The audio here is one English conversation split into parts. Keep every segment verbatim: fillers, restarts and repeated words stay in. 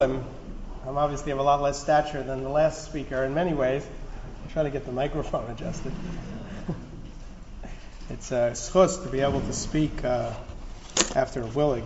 I'm obviously have a lot less stature than the last speaker in many ways. I'll try to get the microphone adjusted. It's a schus to be able to speak uh, after a willig.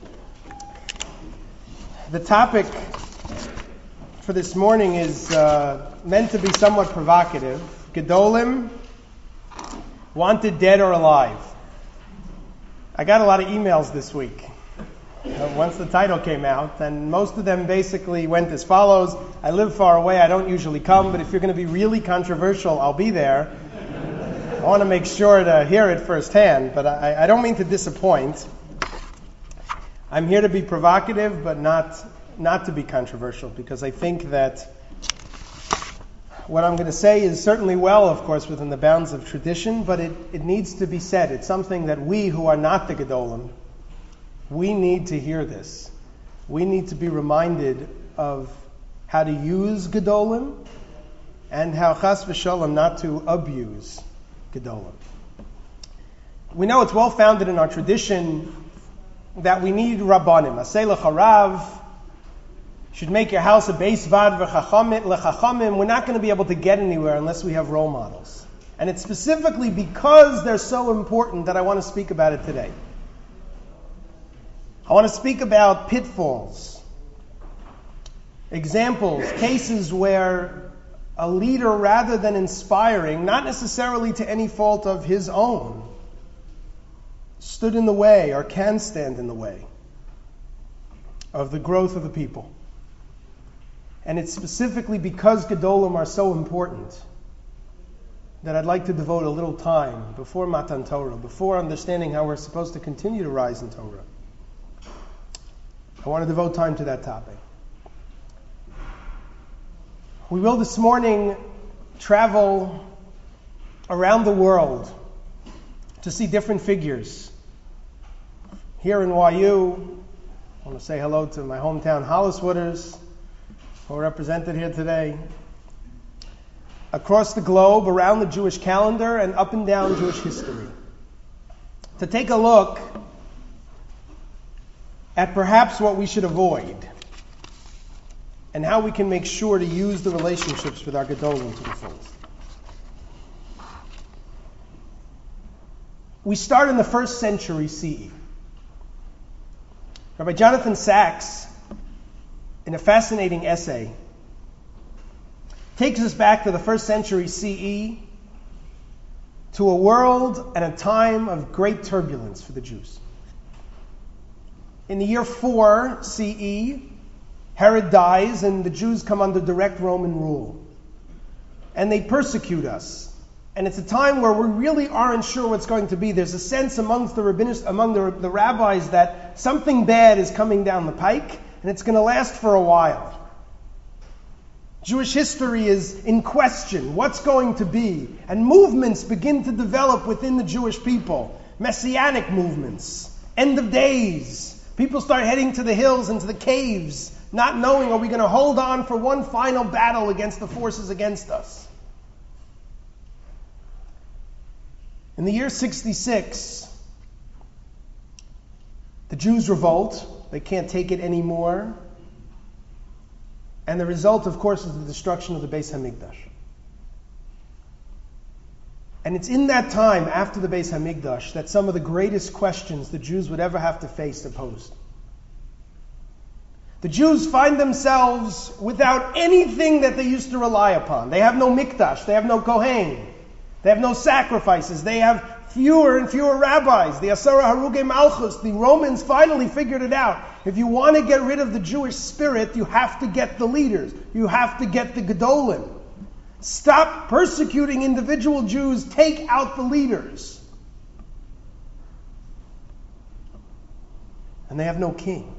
The topic for this morning is uh, meant to be somewhat provocative. Gedolim, wanted dead or alive. I got a lot of emails this week. Uh, once the title came out, and most of them basically went as follows. I live far away, I don't usually come, but if you're going to be really controversial, I'll be there. I want to make sure to hear it firsthand, but I, I don't mean to disappoint. I'm here to be provocative, but not, not to be controversial, because I think that what I'm going to say is certainly well, of course, within the bounds of tradition, but it, it needs to be said. It's something that we who are not the Gedolim, we need to hear this. We need to be reminded of how to use Gedolim and how chas v'sholem not to abuse Gedolim. We know it's well founded in our tradition that we need Rabbanim. Aseh l'charav, should make your house a beis vad v'chachamim. We're not going to be able to get anywhere unless we have role models. And it's specifically because they're so important that I want to speak about it today. I want to speak about pitfalls, examples, cases where a leader, rather than inspiring, not necessarily to any fault of his own, stood in the way or can stand in the way of the growth of the people. And it's specifically because Gedolim are so important that I'd like to devote a little time before Matan Torah, before understanding how we're supposed to continue to rise in Torah. I want to devote time to that topic. We will this morning travel around the world to see different figures. Here in Y U, I want to say hello to my hometown Holliswooders, who are represented here today. Across the globe, around the Jewish calendar, and up and down Jewish history. To take a look at perhaps what we should avoid, and how we can make sure to use the relationships with our Gedolim to the fullest. We start in the first century C E. Rabbi Jonathan Sacks, in a fascinating essay, takes us back to the first century C E, to a world and a time of great turbulence for the Jews. In the year four C E, Herod dies and the Jews come under direct Roman rule. And they persecute us. And it's a time where we really aren't sure what's going to be. There's a sense amongst the rabbinic, among the, the rabbis that something bad is coming down the pike and it's going to last for a while. Jewish history is in question. What's going to be? And movements begin to develop within the Jewish people. Messianic movements. End of days. People start heading to the hills and to the caves, not knowing, are we going to hold on for one final battle against the forces against us? In the year sixty-six, the Jews revolt. They can't take it anymore. And the result, of course, is the destruction of the Beis Hamikdash. And it's in that time, after the Beis Hamikdash, that some of the greatest questions the Jews would ever have to face are posed. The Jews find themselves without anything that they used to rely upon. They have no Mikdash, they have no Kohen, they have no sacrifices, they have fewer and fewer rabbis. The Asara Haruge Malchus, the Romans finally figured it out. If you want to get rid of the Jewish spirit, you have to get the leaders. You have to get the Gedolim. Stop persecuting individual Jews. Take out the leaders. And they have no king.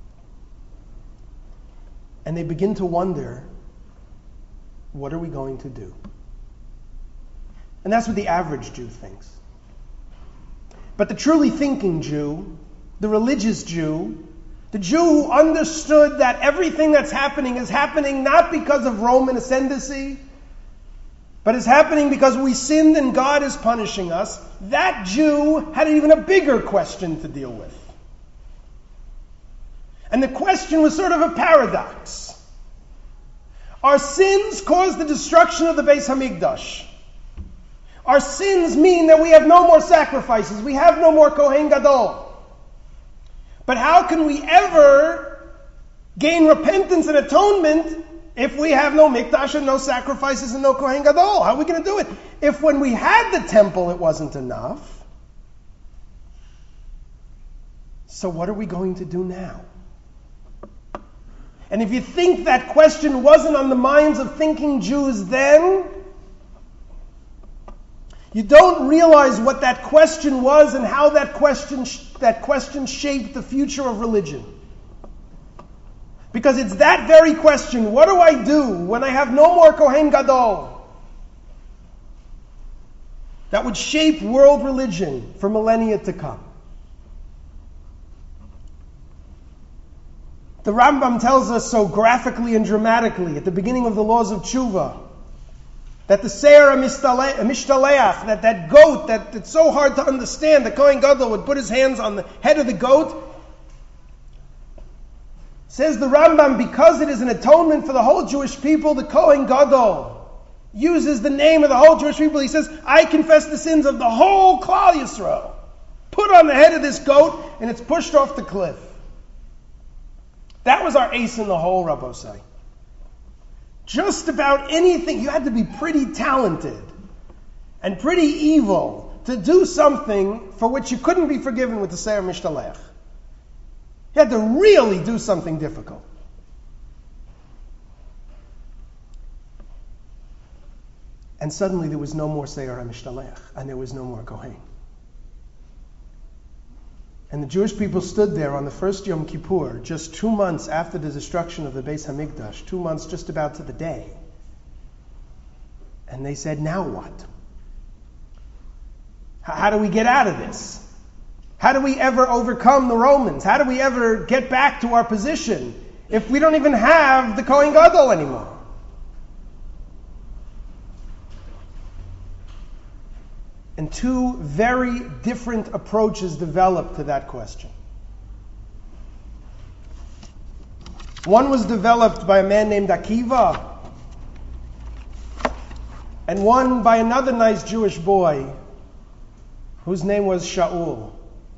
And they begin to wonder, what are we going to do? And that's what the average Jew thinks. But the truly thinking Jew, the religious Jew, the Jew who understood that everything that's happening is happening not because of Roman ascendancy, but is happening because we sinned and God is punishing us, that Jew had even a bigger question to deal with. And the question was sort of a paradox. Our sins caused the destruction of the Beis Hamikdash. Our sins mean that we have no more sacrifices. We have no more Kohen Gadol. But how can we ever gain repentance and atonement if we have no Mikdash and no sacrifices and no Kohen Gadol? How are we going to do it? If when we had the temple it wasn't enough, so what are we going to do now? And if you think that question wasn't on the minds of thinking Jews then, you don't realize what that question was and how that question that question shaped the future of religion. Because it's that very question, what do I do when I have no more Kohen Gadol? That would shape world religion for millennia to come. The Rambam tells us so graphically and dramatically at the beginning of the Laws of Tshuva that the Seir Mishtaleach, that that goat, that it's so hard to understand, the Kohen Gadol would put his hands on the head of the goat. Says the Rambam, because it is an atonement for the whole Jewish people, the Kohen Gadol uses the name of the whole Jewish people. He says, I confess the sins of the whole Klal Yisrael. Put on the head of this goat, and it's pushed off the cliff. That was our ace in the hole, Rabbosai. Just about anything, you had to be pretty talented and pretty evil to do something for which you couldn't be forgiven with the Seir Mishtaleach. You had to really do something difficult. And suddenly there was no more Seir HaMishtalech, and there was no more Kohen. And the Jewish people stood there on the first Yom Kippur, just two months after the destruction of the Beis Hamikdash, two months just about to the day. And they said, now what? How do we get out of this? How do we ever overcome the Romans? How do we ever get back to our position if we don't even have the Kohen Gadol anymore? And two very different approaches developed to that question. One was developed by a man named Akiva, and one by another nice Jewish boy whose name was Shaul.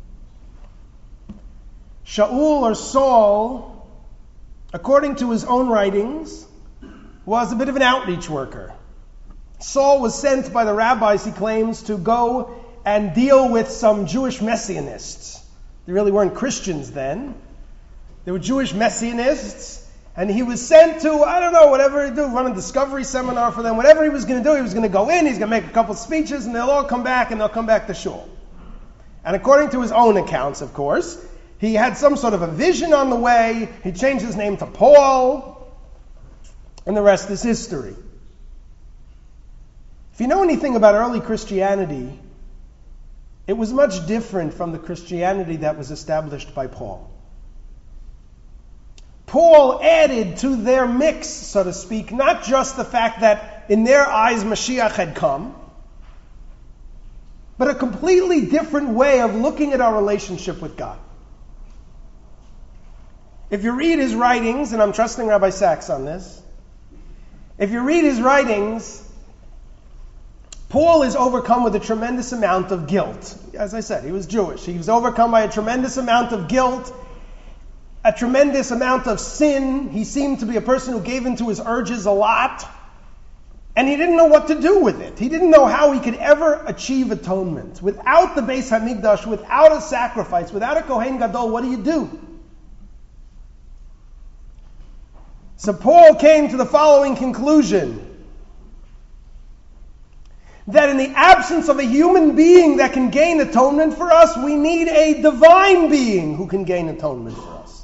Shaul, or Saul, according to his own writings, was a bit of an outreach worker. Saul was sent by the rabbis, he claims, to go and deal with some Jewish messianists. They really weren't Christians then. They were Jewish messianists. And he was sent to, I don't know, whatever he do, run a discovery seminar for them. Whatever he was going to do, he was going to go in, he's going to make a couple speeches, and they'll all come back, and they'll come back to shul. And according to his own accounts, of course, he had some sort of a vision on the way. He changed his name to Paul. And the rest is history. If you know anything about early Christianity, it was much different from the Christianity that was established by Paul. Paul added to their mix, so to speak, not just the fact that in their eyes Mashiach had come, but a completely different way of looking at our relationship with God. If you read his writings, and I'm trusting Rabbi Sachs on this, if you read his writings, Paul is overcome with a tremendous amount of guilt. As I said, he was Jewish. He was overcome by a tremendous amount of guilt, a tremendous amount of sin. He seemed to be a person who gave into his urges a lot. And he didn't know what to do with it. He didn't know how he could ever achieve atonement. Without the Beis Hamikdash, without a sacrifice, without a Kohen Gadol, what do you do? So Paul came to the following conclusion: that in the absence of a human being that can gain atonement for us, we need a divine being who can gain atonement for us.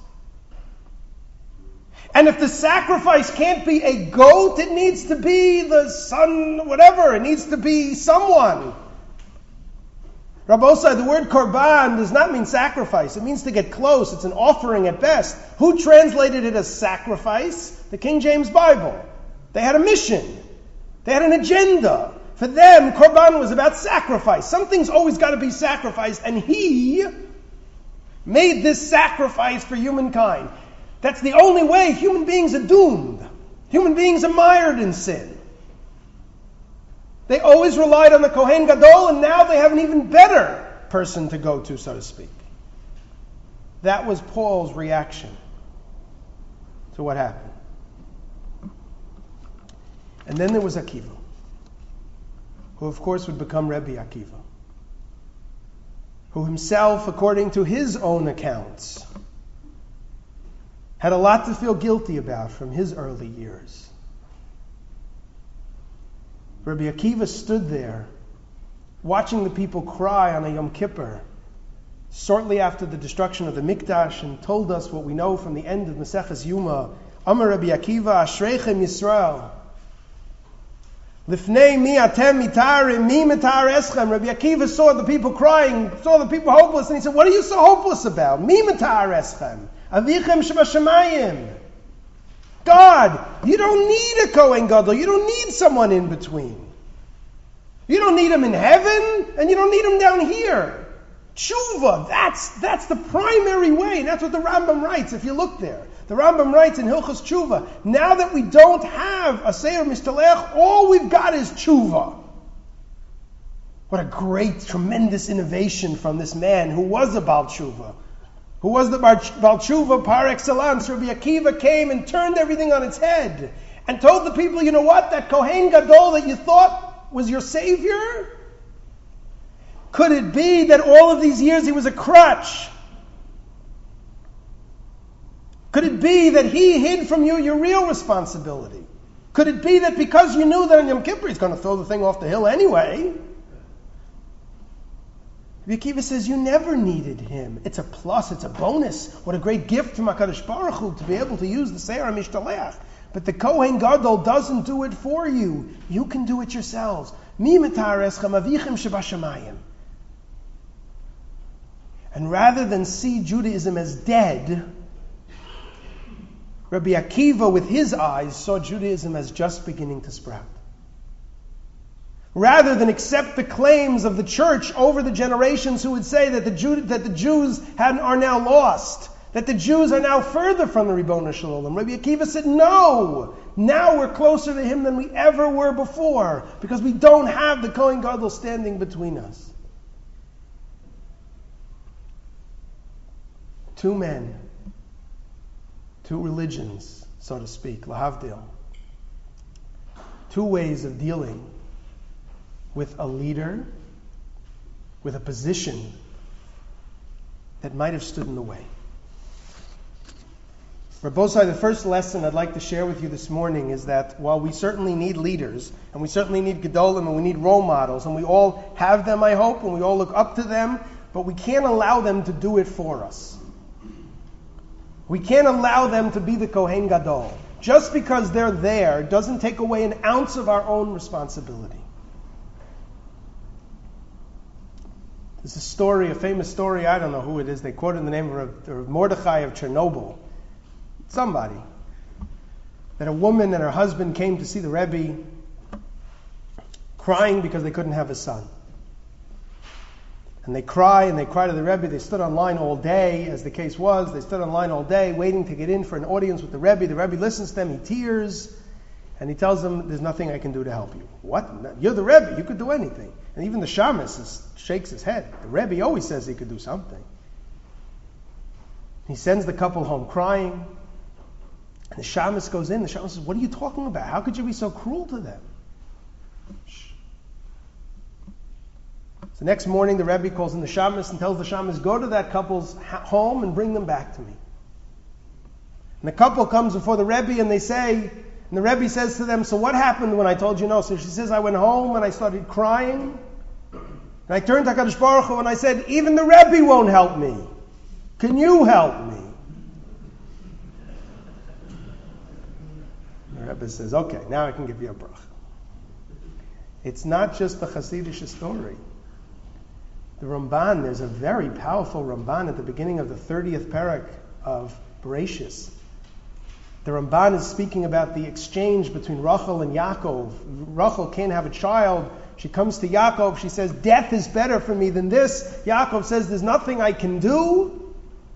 And if the sacrifice can't be a goat, it needs to be the son, whatever. It needs to be someone. Rabbosai, the word korban does not mean sacrifice. It means to get close. It's an offering at best. Who translated it as sacrifice? The King James Bible. They had a mission. They had an agenda. For them, korban was about sacrifice. Something's always got to be sacrificed. And he made this sacrifice for humankind. That's the only way human beings are doomed. Human beings are mired in sin. They always relied on the Kohen Gadol, and now they have an even better person to go to, so to speak. That was Paul's reaction to what happened. And then there was Akiva, who of course would become Rebbe Akiva, who himself, according to his own accounts, had a lot to feel guilty about from his early years. Rebbe Akiva stood there, watching the people cry on a Yom Kippur, shortly after the destruction of the Mikdash, and told us what we know from the end of Maseches Yuma. Amar Rebbe Akiva, Ashreichem Yisrael. Lifnei mi atem mitarim, mi mitar eschem. Rabbi Akiva saw the people crying, saw the people hopeless, and he said, what are you so hopeless about? Mi mitar eschem. Avichem shebashamayim. God, you don't need a Kohen Gadol. You don't need someone in between. You don't need him in heaven, and you don't need him down here. Tshuva, that's, that's the primary way, and that's what the Rambam writes, if you look there. The Rambam writes in Hilchos Tshuva, now that we don't have a Seir Mistalech, all we've got is Tshuva. What a great, tremendous innovation from this man who was a Baal Tshuva, who was the Baal Tshuva par excellence. Rabbi Akiva came and turned everything on its head and told the people, you know what, that Kohen Gadol that you thought was your savior, could it be that all of these years he was a crutch? Could it be that he hid from you your real responsibility? Could it be that because you knew that on Yom Kippur he's going to throw the thing off the hill anyway? Rabbi Akiva says you never needed him. It's a plus, it's a bonus. What a great gift from HaKadosh Baruch Hu to be able to use the Seir HaMishtalech. But the Kohen Gadol doesn't do it for you. You can do it yourselves. Mi mitar eschem avichem shebashamayim. And rather than see Judaism as dead, Rabbi Akiva, with his eyes, saw Judaism as just beginning to sprout. Rather than accept the claims of the church over the generations who would say that the, Jew, that the Jews had, are now lost, that the Jews are now further from the Ribono Shel Olam, Rabbi Akiva said, no! Now we're closer to him than we ever were before, because we don't have the Kohen Gadol standing between us. Two men, two religions, so to speak, lahavdil. Two ways of dealing with a leader, with a position that might have stood in the way. Rabbosai, the first lesson I'd like to share with you this morning is that while we certainly need leaders, and we certainly need Gedolim, and we need role models, and we all have them, I hope, and we all look up to them, but we can't allow them to do it for us. We can't allow them to be the Kohen Gadol. Just because they're there doesn't take away an ounce of our own responsibility. There's a story, a famous story, I don't know who it is, they quoted the name of Mordechai of Chernobyl. Somebody. That a woman and her husband came to see the Rebbe crying because they couldn't have a son. And they cry and they cry to the Rebbe. They stood online all day, as the case was. They stood online all day waiting to get in for an audience with the Rebbe. The Rebbe listens to them, he tears, and he tells them, there's nothing I can do to help you. What? You're the Rebbe, you could do anything. And even the shamus is, shakes his head. The Rebbe always says he could do something. He sends the couple home crying. And the shamus goes in. The shamus says, what are you talking about? How could you be so cruel to them? Shh. So next morning, the Rebbe calls in the shamus and tells the shamus, go to that couple's ha- home and bring them back to me. And the couple comes before the Rebbe and they say, and the Rebbe says to them, so what happened when I told you no? So she says, I went home and I started crying. And I turned to HaKadosh Baruch Hu and I said, even the Rebbe won't help me. Can you help me? The Rebbe says, okay, now I can give you a bracha. It's not just the Hasidic story. The Ramban, there's a very powerful Ramban at the beginning of the thirtieth parak of Bereshis. The Ramban is speaking about the exchange between Rachel and Yaakov. Rachel can't have a child. She comes to Yaakov. She says, death is better for me than this. Yaakov says, there's nothing I can do.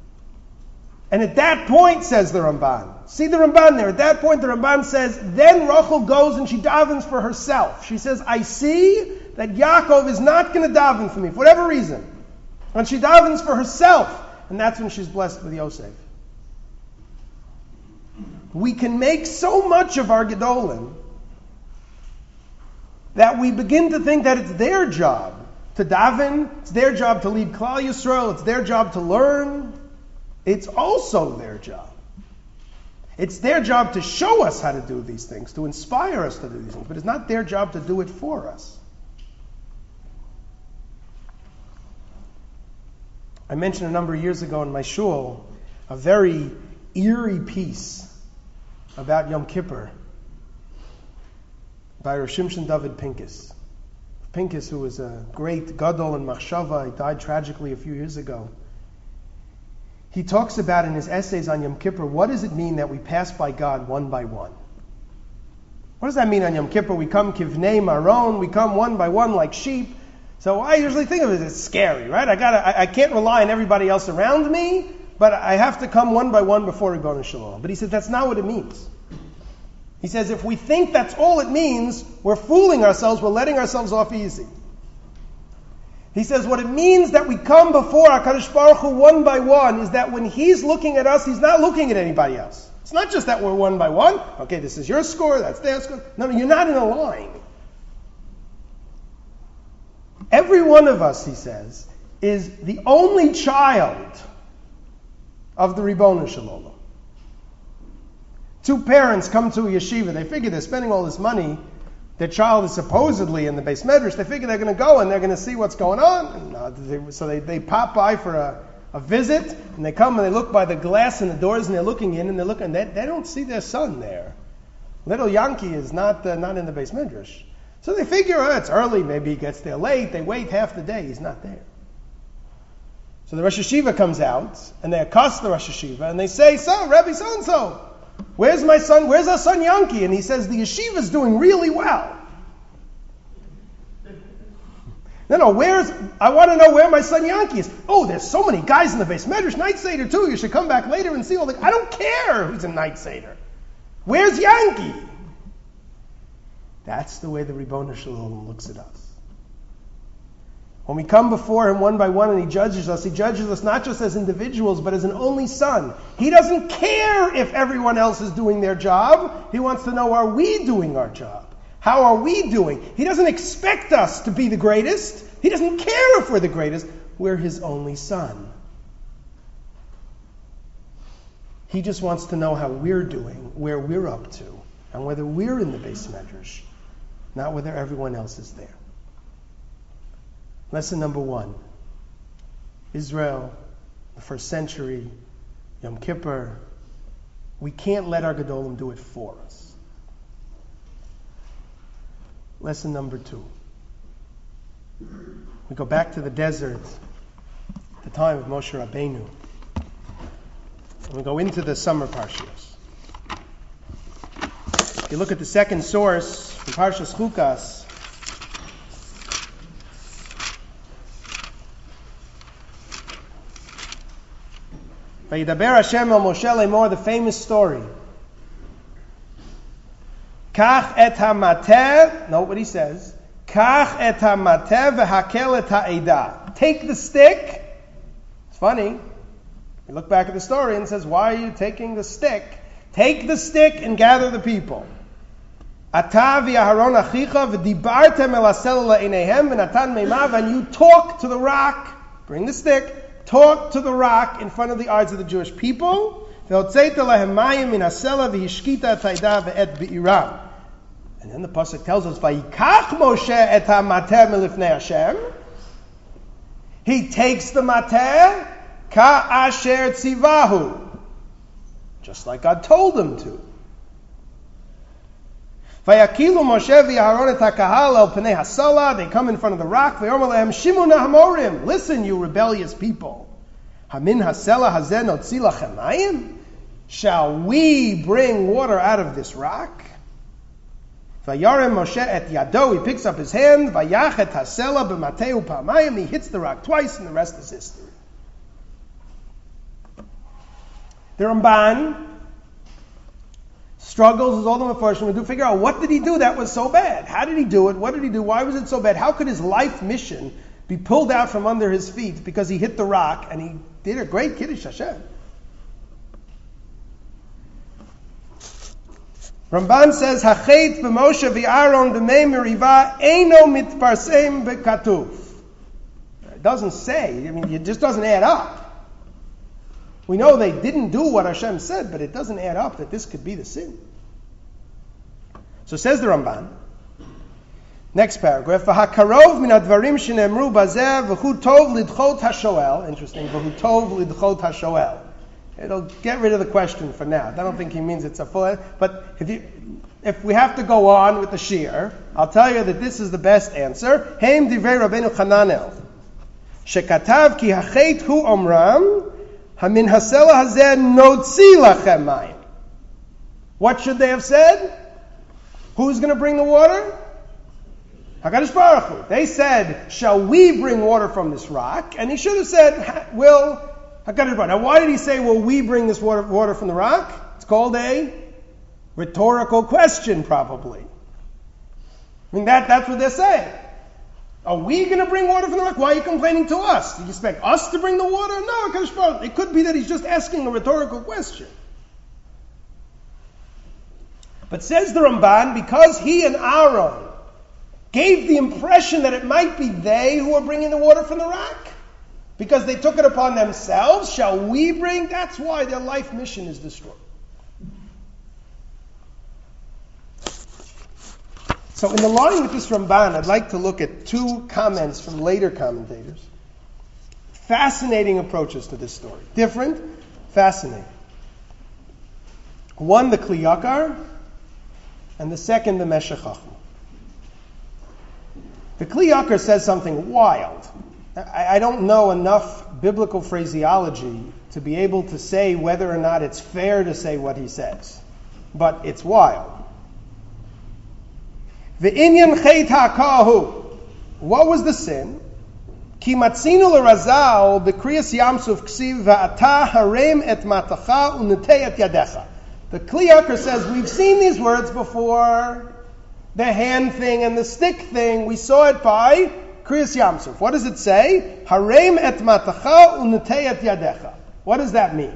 And at that point, says the Ramban, see the Ramban there, at that point the Ramban says, then Rachel goes and she davens for herself. She says, I see that Yaakov is not going to daven for me, for whatever reason. And she davens for herself. And that's when she's blessed with Yosef. We can make so much of our Gedolim that we begin to think that it's their job to daven, it's their job to lead Klal Yisrael, it's their job to learn. It's also their job. It's their job to show us how to do these things, to inspire us to do these things, but it's not their job to do it for us. I mentioned a number of years ago in my shul a very eerie piece about Yom Kippur by Rosh Shimshon David Pincus. Pincus, who was a great gadol in Machshava, he died tragically a few years ago. He talks about in his essays on Yom Kippur, what does it mean that we pass by God one by one? What does that mean on Yom Kippur? We come kivnei maron, we come one by one like sheep. So I usually think of it as scary, right? I gotta, I, I can't rely on everybody else around me, but I have to come one by one before Ribono Shel Olam. But he says that's not what it means. He says if we think that's all it means, we're fooling ourselves, we're letting ourselves off easy. He says what it means that we come before HaKadosh Baruch Hu one by one is that when He's looking at us, He's not looking at anybody else. It's not just that we're one by one. Okay, this is your score, that's their score. No, no, you're not in a line. Every one of us, he says, is the only child of the Ribono Shel Olam. Two parents come to a yeshiva. They figure they're spending all this money. Their child is supposedly in the Beis Medrash. They figure they're going to go and they're going to see what's going on. And, uh, they, so they, they pop by for a, a visit, and they come and they look by the glass in the doors, and they're looking in, and they're looking. They, they don't see their son there. Little Yankee is not uh, not in the Beis Medrash. So they figure, oh, it's early, maybe he gets there late. They wait half the day, he's not there. So the Rosh Yeshiva comes out, and they accost the Rosh Yeshiva, and they say, so, Rabbi so-and-so, where's my son, where's our son Yankee? And he says, the yeshiva's doing really well. No, no, where's, I want to know where my son Yankee is. Oh, there's so many guys in the Beis Medrash, Night Seder too, you should come back later and see all the, I don't care who's in Night Seder. Where's Yankee? That's the way the Ribono Shel Olam looks at us. When we come before Him one by one and He judges us, He judges us not just as individuals, but as an only son. He doesn't care if everyone else is doing their job. He wants to know, are we doing our job? How are we doing? He doesn't expect us to be the greatest. He doesn't care if we're the greatest. We're His only son. He just wants to know how we're doing, where we're up to, and whether we're in the Beis Medrash, not whether everyone else is there. Lesson number one. Israel, the first century, Yom Kippur. We can't let our Gedolim do it for us. Lesson number two. We go back to the desert, the time of Moshe Rabbeinu. And we go into the summer parshas. If you look at the second source from Parshas Chukas, Vayidaber Hashem el Moshe Lemor, the famous story. Kach et hamateh, note what he says. Kach et hamateh v'hakel et ha'edah. Take the stick. It's funny. You look back at the story and it says, why are you taking the stick? Take the stick and gather the people. Ata v'Aharon achicha v'dibartem el hasel la'ineihem v'natan meimav, and you talk to the rock. Bring the stick. Talk to the rock in front of the eyes of the Jewish people. And then the pasuk tells us, "Vayikach Moshe et hamateh milifnei Hashem." He takes the mateh ka asher tzivahu, just like God told him to. Vayakilu Moshe v'Aharon et hakahal el pnei hasala. They come in front of the rock. V'yomer lehem shimu nahamorim. Listen, you rebellious people. Hamin hasela hazen otzi lachem mayim. Shall we bring water out of this rock? Vayarem Moshe et yado. He picks up his hand. Vayach et hasela b'mateu pamayim. He hits the rock twice, and the rest is history. The Ramban struggles with all the Mefarshim to figure out what did he do that was so bad? How did he do it? What did he do? Why was it so bad? How could his life mission be pulled out from under his feet because he hit the rock and he did a great Kiddush Hashem? Ramban says, "Hachet b'Moshe v'Aaron b'mei meriva eino mitparsem b'katuv." It doesn't say. I mean, it just doesn't add up. We know they didn't do what Hashem said, but it doesn't add up that this could be the sin. So says the Ramban. Next paragraph. V'hakarov min advarim shenemru bazeh v'hu tov lidchot hashoel. Interesting. V'hu tov lidchot hashoel. It'll get rid of the question for now. I don't think he means it's a full. But if you, if we have to go on with the shir, I'll tell you that this is the best answer. Heim divrei Rabbeinu Chananel. Shekatav ki hachet hu omram. Hamin hasela hazeh notzi lachem mayim. What should they have said? Who's going to bring the water? HaKadosh Baruch Hu. They said, shall we bring water from this rock? And he should have said, will HaKadosh Baruch Hu. Now why did he say, will we bring this water, water from the rock? It's called a rhetorical question, probably. I mean, that, that's what they're saying. Are we going to bring water from the rock? Why are you complaining to us? Do you expect us to bring the water? No, HaKadosh Baruch Hu. It could be that he's just asking a rhetorical question. But says the Ramban, because he and Aaron gave the impression that it might be they who are bringing the water from the rock, because they took it upon themselves, shall we bring? That's why their life mission is destroyed. So in the line with this Ramban, I'd like to look at two comments from later commentators. Fascinating approaches to this story. Different, fascinating. One, the Kli Yakar, and the second, the Meshech Chochmah. The Kli Yakar says something wild. I, I don't know enough biblical phraseology to be able to say whether or not it's fair to say what he says. But it's wild. Ve'inyan chet ha'kahu. What was the sin? Ki matzinu l'razal b'kriyas yamsuf ksiv va'ata harem et matacha u'netei et yadecha. The Kli Yakar says, we've seen these words before. The hand thing and the stick thing, we saw it by Kriyas Yamsuf. What does it say? Harem et matacha u'netei et yadecha. What does that mean?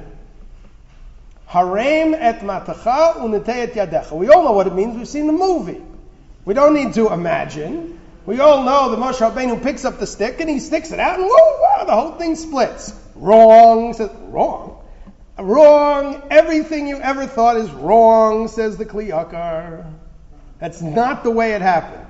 Harem et matacha u'netei et yadecha. We all know what it means. We've seen the movie. We don't need to imagine. We all know that Moshe Rabbeinu picks up the stick and he sticks it out and whoa, wow, the whole thing splits. Wrong. Says, wrong. Wrong. Everything you ever thought is wrong, says the Kli Yakar. That's not the way it happened.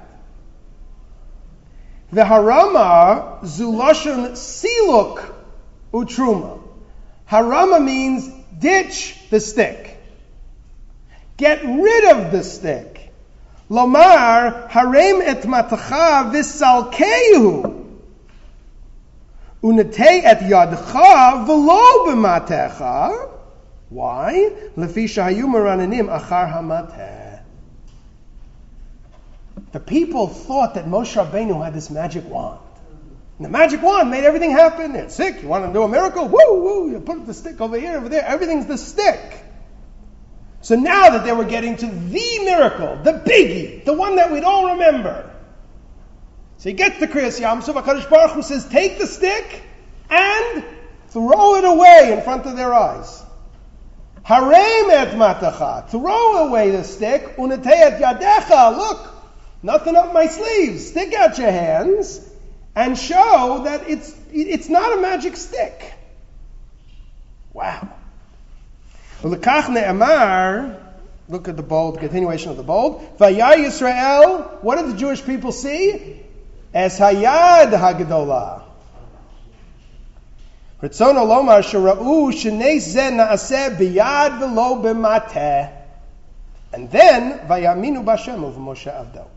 The harama zulashon siluk utruma. Harama means ditch the stick. Get rid of the stick. Lomar harem et matacha v'salkehu unetei et yadcha v'lo b'matecha. Why? Lefi shahayu maranenim achar hamateh. The people thought that Moshe Rabbeinu had this magic wand. And the magic wand made everything happen. They're sick. You want to do a miracle? Woo, woo. You put the stick over here, over there. Everything's the stick. So now that they were getting to the miracle, the biggie, the one that we'd all remember. So he gets the Kriyas Yamsuf. HaKadosh Baruch Hu says, take the stick and throw it away in front of their eyes. Harem et matacha. Throw away the stick. Unetei et yadecha. Look. Nothing up my sleeves. Stick out your hands and show that it's it's not a magic stick. Wow. L'kach ne'amar, look at the bold, continuation of the bold. Vayar Yisrael, what did the Jewish people see? Es hayad hagdolah. Ritzono lomar shera'u shenei zeh na'aseh biyad v'lo b'mateh. And then, vayaminu b'Hashem u'v'Moshe avdo.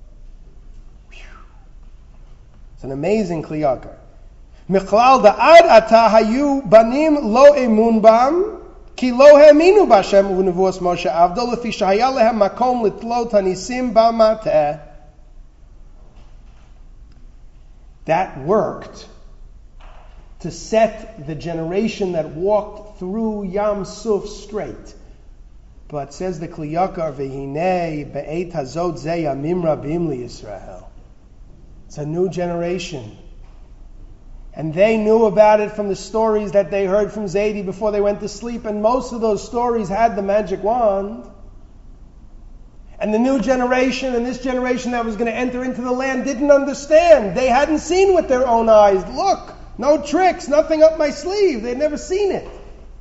It's an amazing Kli Yakar. Michlal da'ad ata hayu banim lo emun bam, ki lo ha'aminu b'Hashem u'nevuos Moshe avdo, lefi shehaya lehem makom litlot hanisim b'mateh. That worked to set the generation that walked through Yam Suf straight. But says the Kli Yakar, V'hinei be'et hazot ze yamim rabim li Yisrael. It's a new generation. And they knew about it from the stories that they heard from Zaidi before they went to sleep. And most of those stories had the magic wand. And the new generation and this generation that was going to enter into the land didn't understand. They hadn't seen with their own eyes. Look, no tricks, nothing up my sleeve. They'd never seen it.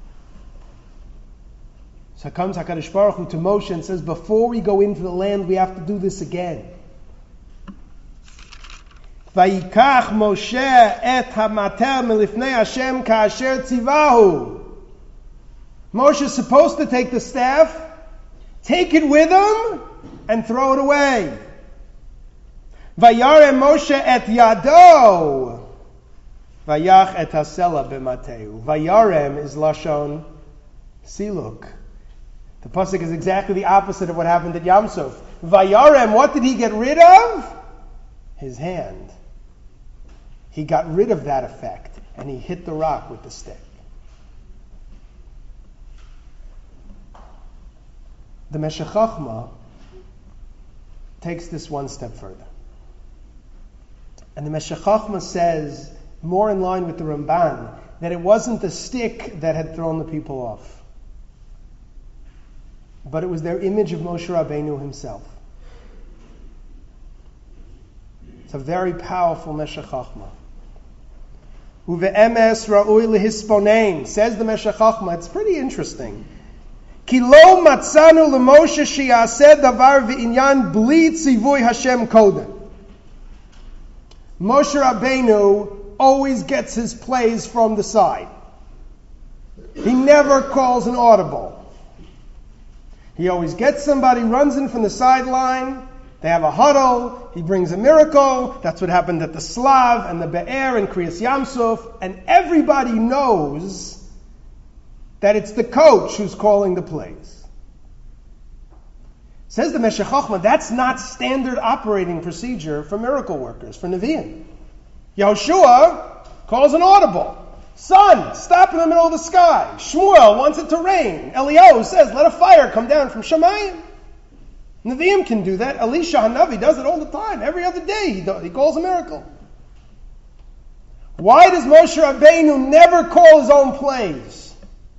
So comes HaKadosh Baruch Hu to Moshe and says, before we go into the land, we have to do this again. Vayikach Moshe et hamater melifnei Hashem ka'asher tzivahu. Moshe is supposed to take the staff, take it with him, and throw it away. Vayarem Moshe et yado. Vayach et hasela b'mateu. Vayarem is Lashon Siluk. The pasuk is exactly the opposite of what happened at Yam Suf. Vayarem, what did he get rid of? His hand. He got rid of that effect, and he hit the rock with the stick. The Meshech Chochmah takes this one step further. And the Meshech Chochmah says, more in line with the Ramban, that it wasn't the stick that had thrown the people off, but it was their image of Moshe Rabbeinu himself. It's a very powerful Meshech Chochmah. Uve'emes ra'ui lehisponein, says the Meshech Chochmah. It's pretty interesting. Ki lo matzanu leMoshe sheyaseh davar v'inyan bli tzivui Hashem kodem. Moshe Rabbeinu always gets his plays from the side. He never calls an audible. He always gets somebody, runs in from the sideline. They have a huddle. He brings a miracle. That's what happened at the Slav and the Be'er and Kriyas Yamsuf. And everybody knows that it's the coach who's calling the plays. Says the Meshech Chochmah, that's not standard operating procedure for miracle workers, for Nevi'im. Yehoshua calls an audible. Sun, stop in the middle of the sky. Shmuel wants it to rain. Eliyahu says, let a fire come down from Shemayim. Nevi'im can do that. Elisha Hanavi does it all the time. Every other day he, do, he calls a miracle. Why does Moshe Rabbeinu never call his own plays?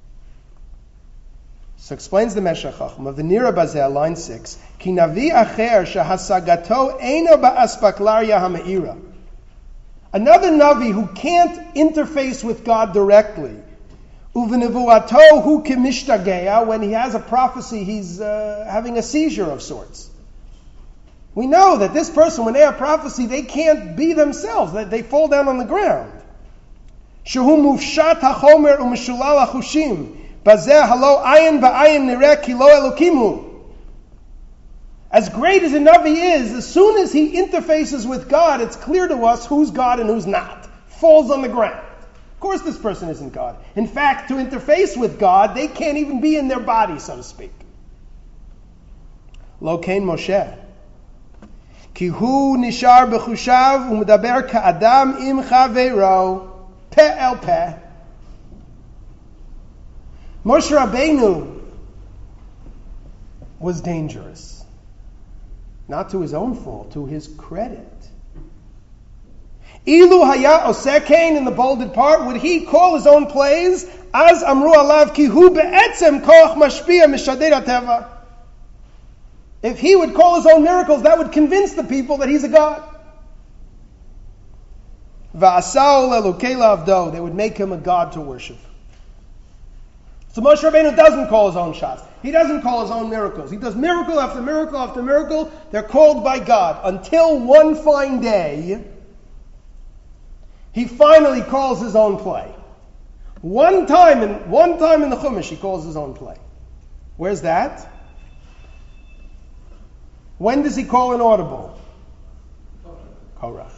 So explains the Meshech Chochmah, V'nira bazeh, line six, Ki navi acher shehasagato eino ba'aspaklaria ha'me'ira. Another Navi who can't interface with God directly. Uvenevuato hu kimishtageya, when he has a prophecy, he's uh, having a seizure of sorts. We know that this person, when they have prophecy, they can't be themselves. They, they fall down on the ground. Shehu mufshat hachomer umeshulal hachushim. Bazeh halo ayin ba'ayin nireh ki lo elokimu. As great as a Navi is, as soon as he interfaces with God, it's clear to us who's God and who's not. Falls on the ground. Of course this person isn't God. In fact, to interface with God, they can't even be in their body, so to speak. Lo kein Moshe. Ki hu nishar b'chushav u'medaber ka'adam im chaveiro. Peh el peh. Moshe Rabbeinu was dangerous. Not to his own fault, to his credit. Ilu haya osekein, in the bolded part, would he call his own plays? Az amru alav ki hu be'etzem koach mashpia mishader hateva. If he would call his own miracles, that would convince the people that he's a god. Va'asau lelukei la'avdo, they would make him a god to worship. So Moshe Rabbeinu doesn't call his own shots. He doesn't call his own miracles. He does miracle after miracle after miracle. They're called by God. Until one fine day, he finally calls his own play. One time in one time in the Chumash, he calls his own play. Where's that? When does he call an audible? Korach.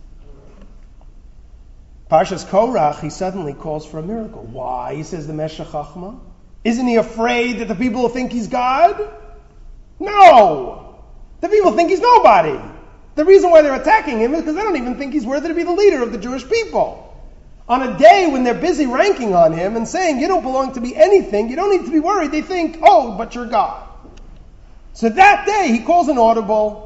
Parshas Korach, he suddenly calls for a miracle. Why? He says the Meshech Chochmah. Isn't he afraid that the people will think he's God? No! The people think he's nobody. The reason why they're attacking him is because they don't even think he's worthy to be the leader of the Jewish people. On a day when they're busy ranking on him and saying, you don't belong to be anything, you don't need to be worried, they think, oh, but you're God. So that day he calls an audible.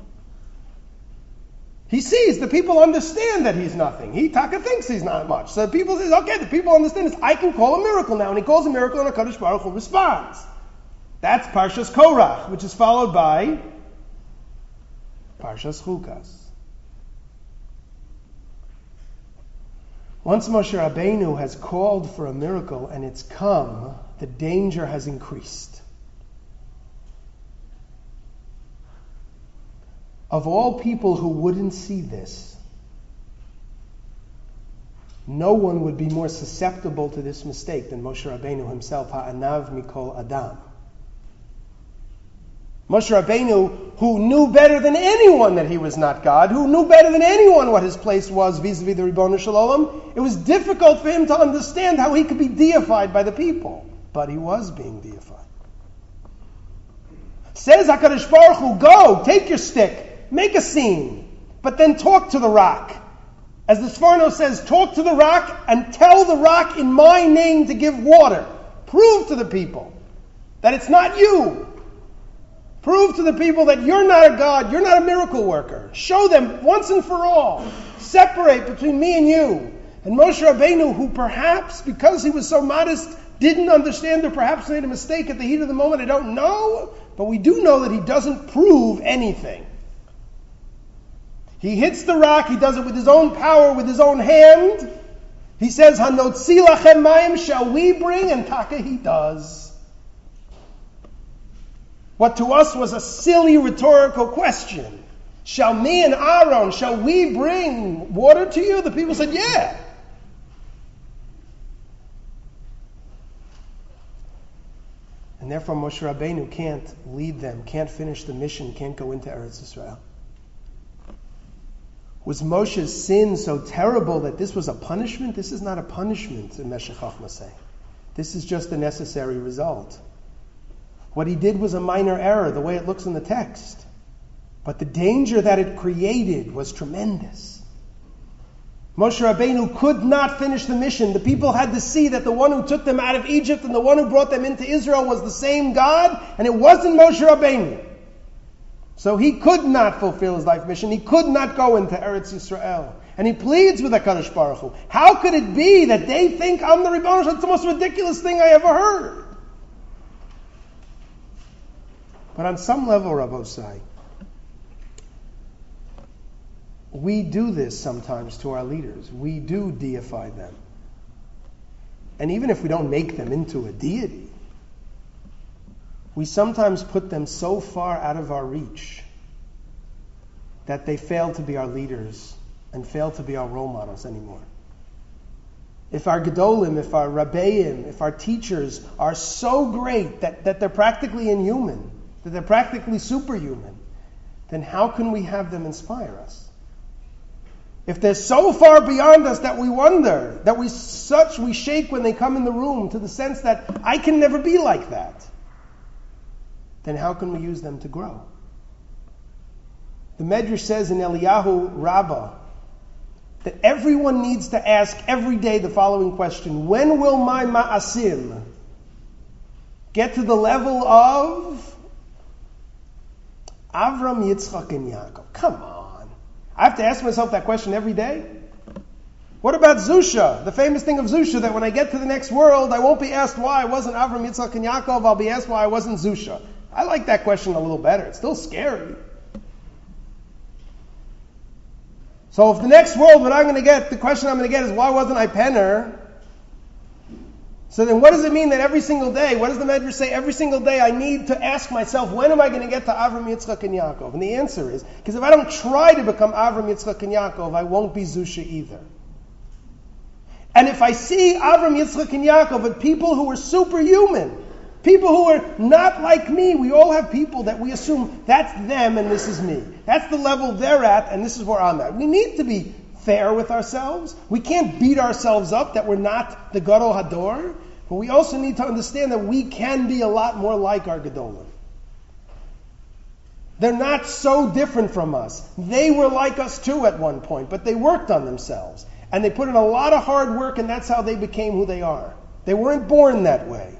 He sees the people understand that he's nothing. He Taka thinks he's not much. So the people says, okay, the people understand this. I can call a miracle now. And he calls a miracle and HaKadosh Baruch Hu responds. That's Parshas Korach, which is followed by Parshas Chukas. Once Moshe Rabbeinu has called for a miracle and it's come, the danger has increased. Of all people who wouldn't see this, no one would be more susceptible to this mistake than Moshe Rabbeinu himself, ha'anav mikol adam. Moshe Rabbeinu, who knew better than anyone that he was not God, who knew better than anyone what his place was vis-a-vis the Ribono Shel Olam, it was difficult for him to understand how he could be deified by the people. But he was being deified. Says HaKadosh Baruch Hu, go, take your stick, make a scene, but then talk to the rock. As the Sforno says, talk to the rock and tell the rock in my name to give water. Prove to the people that it's not you. Prove to the people that you're not a God, you're not a miracle worker. Show them once and for all. Separate between me and you. And Moshe Rabbeinu, who perhaps, because he was so modest, didn't understand or perhaps made a mistake at the heat of the moment, I don't know, but we do know that he doesn't prove anything. He hits the rock, he does it with his own power, with his own hand. He says, Hanotzi lachem mayim, shall we bring? And taka he does. What to us was a silly rhetorical question. Shall me and Aaron, shall we bring water to you? The people said, yeah. And therefore Moshe Rabbeinu can't lead them, can't finish the mission, can't go into Eretz Yisrael. Was Moshe's sin so terrible that this was a punishment? This is not a punishment, in Meshech Chochmah say. This is just a necessary result. What he did was a minor error, the way it looks in the text. But the danger that it created was tremendous. Moshe Rabbeinu could not finish the mission. The people had to see that the one who took them out of Egypt and the one who brought them into Israel was the same God, and it wasn't Moshe Rabbeinu. So he could not fulfill his life mission. He could not go into Eretz Yisrael. And he pleads with HaKadosh Baruch Hu. How could it be that they think I'm the Ribono Shel Olam? It's the most ridiculous thing I ever heard. But on some level, Rabbosai, we do this sometimes to our leaders. We do deify them. And even if we don't make them into a deity, we sometimes put them so far out of our reach that they fail to be our leaders and fail to be our role models anymore. If our Gedolim, if our Rabbeim, if our teachers are so great that, that they're practically inhuman, that they're practically superhuman, then how can we have them inspire us? If they're so far beyond us that we wonder, that we such we shake when they come in the room to the sense that I can never be like that, then how can we use them to grow? The Medrash says in Eliyahu Rabbah that everyone needs to ask every day the following question: when will my ma'asim get to the level of Avram, Yitzchak, and Yaakov? Come on. I have to ask myself that question every day. What about Zusha? The famous thing of Zusha, that when I get to the next world, I won't be asked why I wasn't Avram, Yitzchak, and Yaakov. I'll be asked why I wasn't Zusha. I like that question a little better. It's still scary. So if the next world, what I'm going to get, the question I'm going to get is, why wasn't I Penner? So then what does it mean that every single day, what does the Medrash say? Every single day I need to ask myself, when am I going to get to Avram, Yitzchak, and Yaakov? And the answer is, because if I don't try to become Avram, Yitzchak, and Yaakov, I won't be Zusha either. And if I see Avram, Yitzchak, and Yaakov, but people who are superhuman, people who are not like me, we all have people that we assume that's them and this is me. That's the level they're at and this is where I'm at. We need to be fair with ourselves. We can't beat ourselves up that we're not the Gadol Hador. But we also need to understand that we can be a lot more like our Gedolim. They're not so different from us. They were like us too at one point, but they worked on themselves. And they put in a lot of hard work, and that's how they became who they are. They weren't born that way.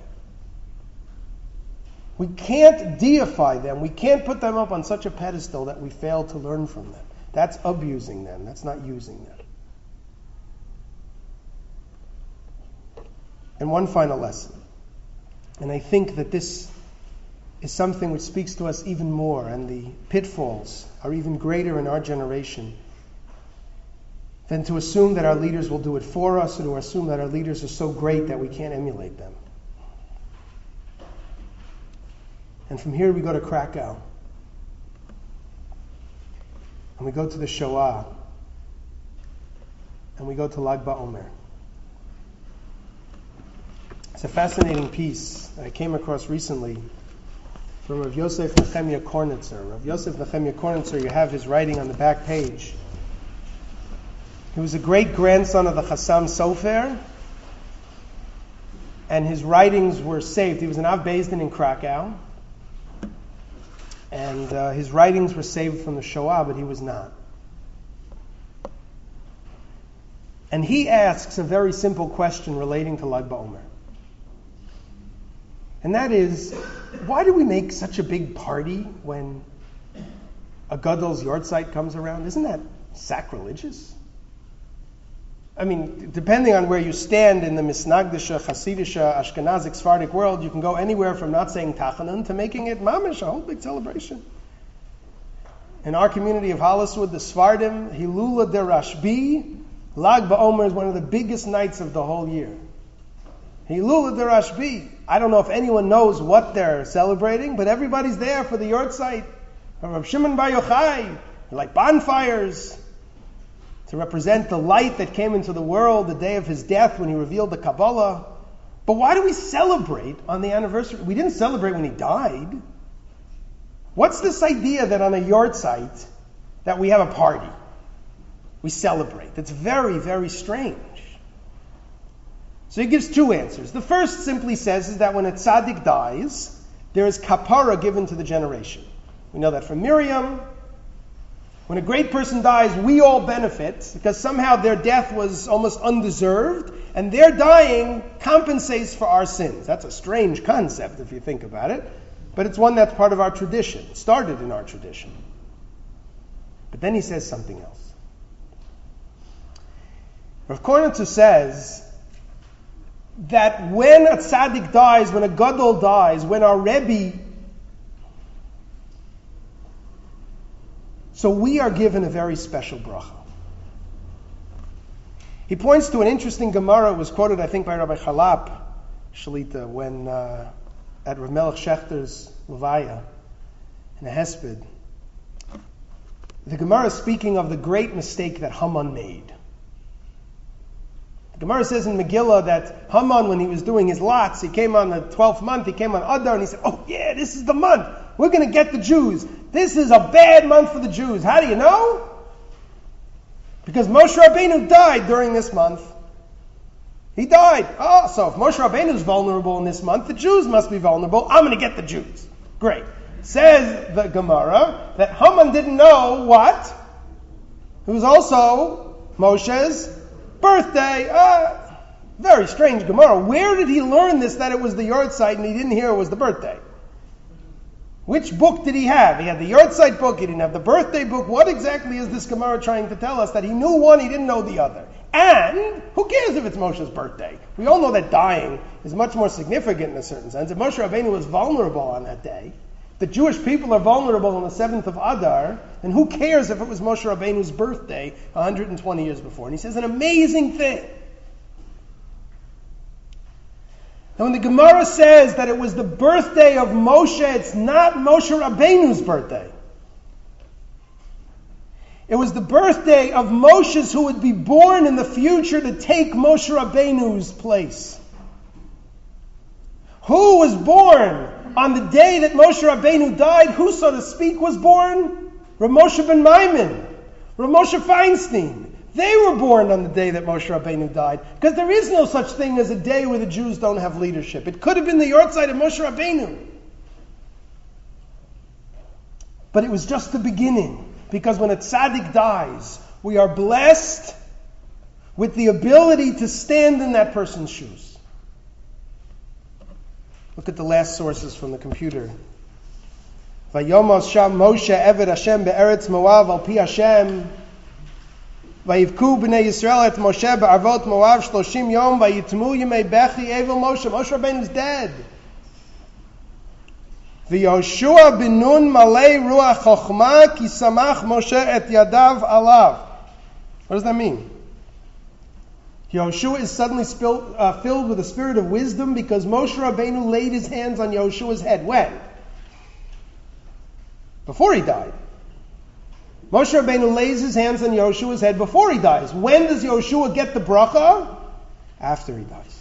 We can't deify them. We can't put them up on such a pedestal that we fail to learn from them. That's abusing them. That's not using them. And one final lesson. And I think that this is something which speaks to us even more, and the pitfalls are even greater in our generation than to assume that our leaders will do it for us, or to assume that our leaders are so great that we can't emulate them. And from here we go to Krakow. And we go to the Shoah. And we go to Lag BaOmer. It's a fascinating piece that I came across recently from Rav Yosef Nechemia Kornitzer. Rav Yosef Nechemia Kornitzer, you have his writing on the back page. He was a great-grandson of the Chassam Sofer, and his writings were saved. He was an Av Beis Din in Krakow, and uh, his writings were saved from the Shoah, but he was not. And he asks a very simple question relating to Lag BaOmer. And that is, why do we make such a big party when a Gadol's yahrzeit comes around? Isn't that sacrilegious? I mean, depending on where you stand in the Misnagdisha, Hasidisha, Ashkenazic, Sephardic world, you can go anywhere from not saying Tachanun to making it mamish, a whole big celebration. In our community of Holliswood, the Sephardim, Hilula de Rashbi, Lag BaOmer is one of the biggest nights of the whole year. Hilula de Rashbi. I don't know if anyone knows what they're celebrating, but everybody's there for the yahrzeit of Rav Shimon Bar Yochai. They're like bonfires to represent the light that came into the world the day of his death when he revealed the Kabbalah. But why do we celebrate on the anniversary? We didn't celebrate when he died. What's this idea that on a yahrzeit that we have a party? We celebrate. That's very, very strange. So he gives two answers. The first simply says is that when a tzaddik dies, there is kapara given to the generation. We know that from Miriam. When a great person dies, we all benefit because somehow their death was almost undeserved, and their dying compensates for our sins. That's a strange concept if you think about it, but it's one that's part of our tradition. It started in our tradition. But then he says something else. Rav Kornitzer says that when a tzaddik dies, when a gadol dies, when our Rebbe, so we are given a very special bracha. He points to an interesting Gemara. It was quoted, I think, by Rabbi Chalap Shalita when uh, at Rav Melech Shechter's Levaya in a Hesped. The Gemara is speaking of the great mistake that Haman made. The Gemara says in Megillah that Haman, when he was doing his lots, he came on the twelfth month, he came on Adar, and he said, oh yeah, this is the month. We're going to get the Jews. This is a bad month for the Jews. How do you know? Because Moshe Rabbeinu died during this month. He died. Oh, so if Moshe Rabbeinu is vulnerable in this month, the Jews must be vulnerable. I'm going to get the Jews. Great. Says the Gemara that Haman didn't know what? It was also Moshe's birthday. Uh, very strange Gemara. Where did he learn this, that it was the yahrzeit and he didn't hear it was the birthday? Which book did he have? He had the yahrzeit book, he didn't have the birthday book. What exactly is this Gemara trying to tell us? That he knew one, he didn't know the other. And who cares if it's Moshe's birthday? We all know that dying is much more significant in a certain sense. If Moshe Rabbeinu was vulnerable on that day, the Jewish people are vulnerable on the seventh of Adar, then who cares if it was Moshe Rabbeinu's birthday one hundred twenty years before? And he says an amazing thing. Now when the Gemara says that it was the birthday of Moshe, it's not Moshe Rabbeinu's birthday. It was the birthday of Moshe's who would be born in the future to take Moshe Rabbeinu's place. Who was born on the day that Moshe Rabbeinu died? Who, so to speak, was born? Rav Moshe ben Maimon, Rav Moshe Feinstein. They were born on the day that Moshe Rabbeinu died. Because there is no such thing as a day where the Jews don't have leadership. It could have been the yahrzeit of Moshe Rabbeinu. But it was just the beginning. Because when a tzaddik dies, we are blessed with the ability to stand in that person's shoes. Look at the last sources from the computer. Vayomos sham Moshe eved Hashem be'eretz Moav al pi Hashem. Vayivku b'nei Yisrael et Moshe be'arvot Moav shloshim yom vayitmu yemei bechi evel Moshe. Moshe Rabbeinu is dead. V'Yoshua bin Nun malei ruach chokhmah ki samach Moshe et yadav alav. What does that mean? Yoshua is suddenly spilled, uh, filled with a spirit of wisdom because Moshe Rabbeinu laid his hands on Yoshua's head. When? Before he died. Moshe Rabbeinu lays his hands on Yoshua's head before he dies. When does Yoshua get the bracha? After he dies.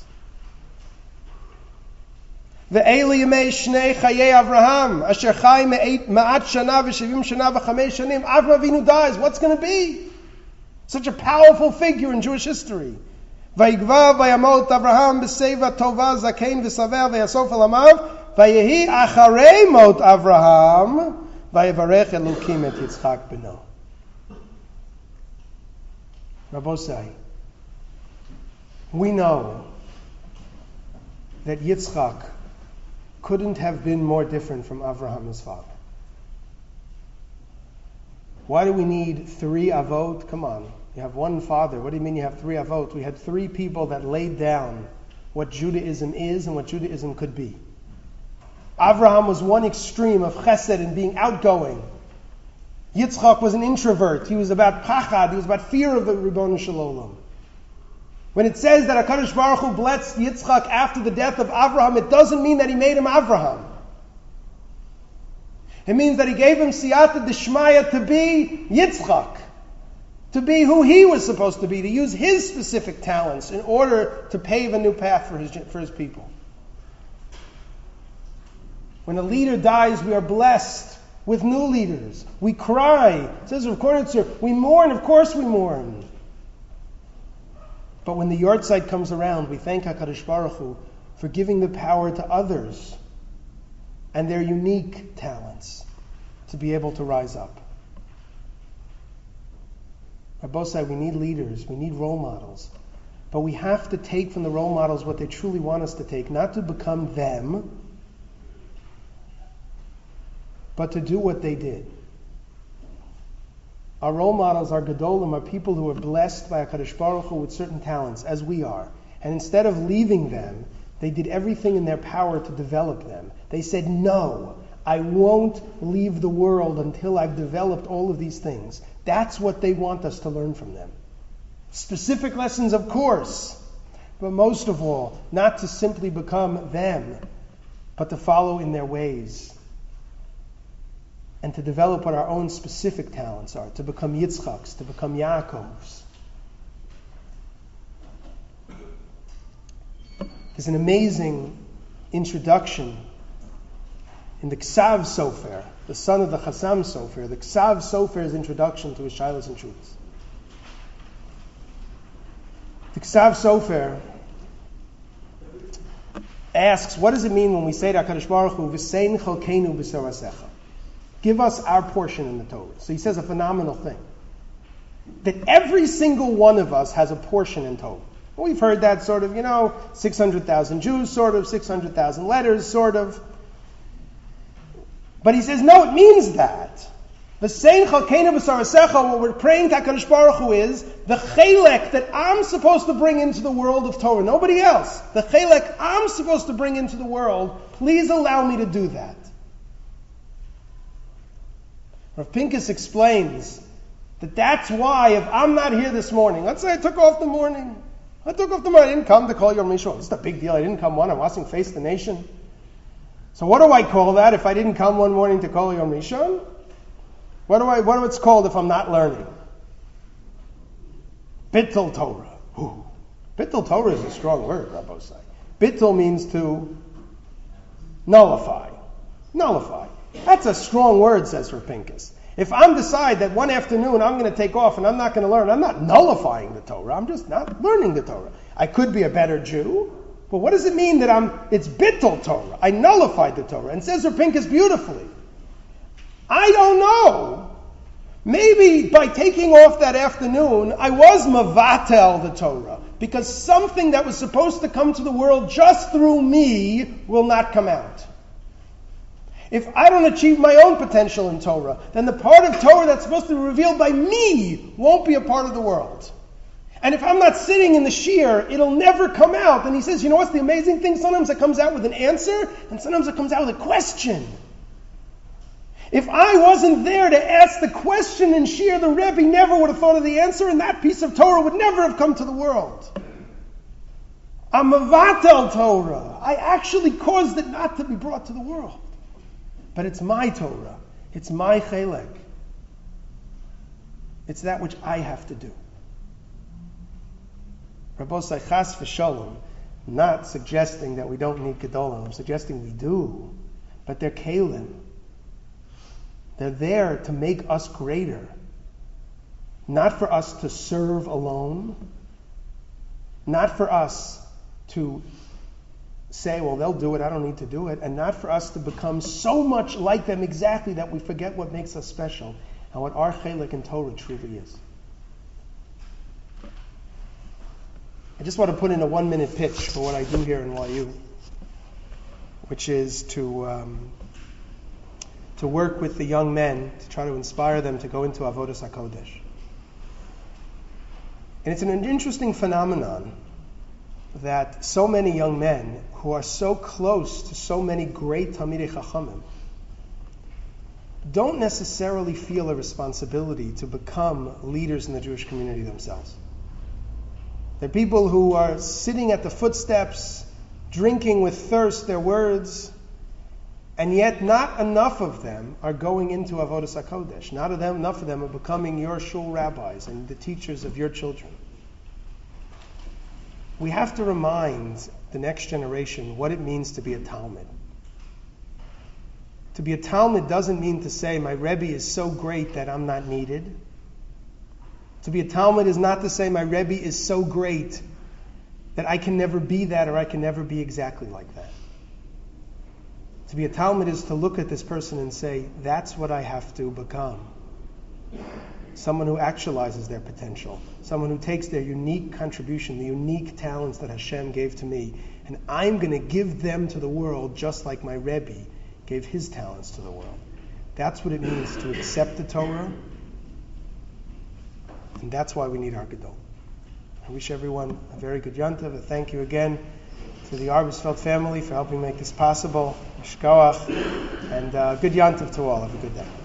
Ve'eli yemei shnei chayei Avraham asher chai ma'at shana v'shivim shana v'chamesh shanim. Avraham Avinu dies. What's going to be? Such a powerful figure in Jewish history. Vayigva vayamot Avraham b'seiva tova zakein v'saver v'yasof alamav vayehi acharei mot Avraham vayevarech Elokim et Yitzchak beno. Rabbosai, we know that Yitzchak couldn't have been more different from Avraham, his father. Why do we need three avot? Come on. You have one father. What do you mean you have three avot? We had three people that laid down what Judaism is and what Judaism could be. Avraham was one extreme of chesed and being outgoing. Yitzchak was an introvert. He was about pachad. He was about fear of the Ribono Shel Olam. When it says that HaKadosh Baruch Hu blessed Yitzchak after the death of Avraham, it doesn't mean that he made him Avraham. It means that he gave him siyata d'shmaya to be Yitzchak, to be who he was supposed to be, to use his specific talents in order to pave a new path for his, for his people. When a leader dies, we are blessed with new leaders. We cry. It says, of course, we mourn. Of course we mourn. But when the yahrzeit comes around, we thank HaKadosh Baruch Hu for giving the power to others and their unique talents to be able to rise up. Rabbosai, we need leaders, we need role models. But we have to take from the role models what they truly want us to take, not to become them, but to do what they did. Our role models, our Gedolim, are people who are blessed by HaKadosh Baruch Hu with certain talents, as we are. And instead of leaving them, they did everything in their power to develop them. They said, no, I won't leave the world until I've developed all of these things. That's what they want us to learn from them. Specific lessons, of course, but most of all, not to simply become them, but to follow in their ways and to develop what our own specific talents are, to become Yitzchaks, to become Yaakovs. There's an amazing introduction in the Ksav Sofer, the son of the Chassam Sofer, the Ksav Sofer's introduction to his Shilas and Shuvas. The Ksav Sofer asks, what does it mean when we say to HaKadosh Baruch Hu, V'sein chalkeinu b'sorasecha? Give us our portion in the Torah. So he says a phenomenal thing. That every single one of us has a portion in Torah. We've heard that sort of, you know, six hundred thousand Jews, sort of, six hundred thousand letters, sort of. But he says, no, it means that. V'sein chalkeinu b'sorasecha, what we're praying to HaKadosh Baruch Hu is the chelek that I'm supposed to bring into the world of Torah, nobody else. The chelek I'm supposed to bring into the world, please allow me to do that. Rav Pinkus explains that that's why if I'm not here this morning, let's say I took off the morning, I took off the morning, I didn't come to call Yom Rishon. It's a big deal, I didn't come one, I'm asking face the nation. So what do I call that if I didn't come one morning to call Yom Rishon? What do I, what do it's called if I'm not learning? Bittul Torah. Ooh. Bittul Torah is a strong word, Rabbosai. Bittul means to nullify. Nullify. That's a strong word, says Rav Pinkus. If I'm decide that one afternoon I'm going to take off and I'm not going to learn, I'm not nullifying the Torah. I'm just not learning the Torah. I could be a better Jew, but what does it mean that I'm? It's bittul Torah. I nullified the Torah. And says Rav Pinkus beautifully, I don't know Maybe by taking off that afternoon, I was mavatel the Torah, because something that was supposed to come to the world just through me will not come out. If I don't achieve my own potential in Torah, then the part of Torah that's supposed to be revealed by me won't be a part of the world. And if I'm not sitting in the shiur, it'll never come out. And he says, you know what's the amazing thing? Sometimes it comes out with an answer, and sometimes it comes out with a question. If I wasn't there to ask the question in shiur, the Rebbe never would have thought of the answer, and that piece of Torah would never have come to the world. I'm mavatel Torah. I actually caused it not to be brought to the world. But it's my Torah. It's my chelek. It's that which I have to do. Rabbosai chas v'shalom, not suggesting that we don't need gedolim. I'm suggesting we do. But they're kelim. They're there to make us greater. Not for us to serve alone. Not for us to say, well, they'll do it, I don't need to do it. And not for us to become so much like them exactly that we forget what makes us special and what our chelek in Torah truly is. I just want to put in a one-minute pitch for what I do here in Y U, which is to um, to work with the young men to try to inspire them to go into Avodas HaKodesh. And it's an interesting phenomenon that so many young men who are so close to so many great Talmidei Chachamim don't necessarily feel a responsibility to become leaders in the Jewish community themselves. They're people who are sitting at the footsteps, drinking with thirst their words, and yet not enough of them are going into Avodas HaKodesh. Not of them, enough of them are becoming your shul rabbis and the teachers of your children. We have to remind the next generation what it means to be a Talmud. To be a Talmud doesn't mean to say, my Rebbe is so great that I'm not needed. To be a Talmud is not to say, my Rebbe is so great that I can never be that or I can never be exactly like that. To be a Talmud is to look at this person and say, that's what I have to become. Someone who actualizes their potential. Someone who takes their unique contribution, the unique talents that Hashem gave to me, and I'm going to give them to the world just like my Rebbe gave his talents to the world. That's what it means to accept the Torah, and that's why we need our Gedol. I wish everyone a very good Yontav. Thank you again to the Arbesfeld family for helping make this possible. Shkoach, and uh, good Yontav to all. Have a good day.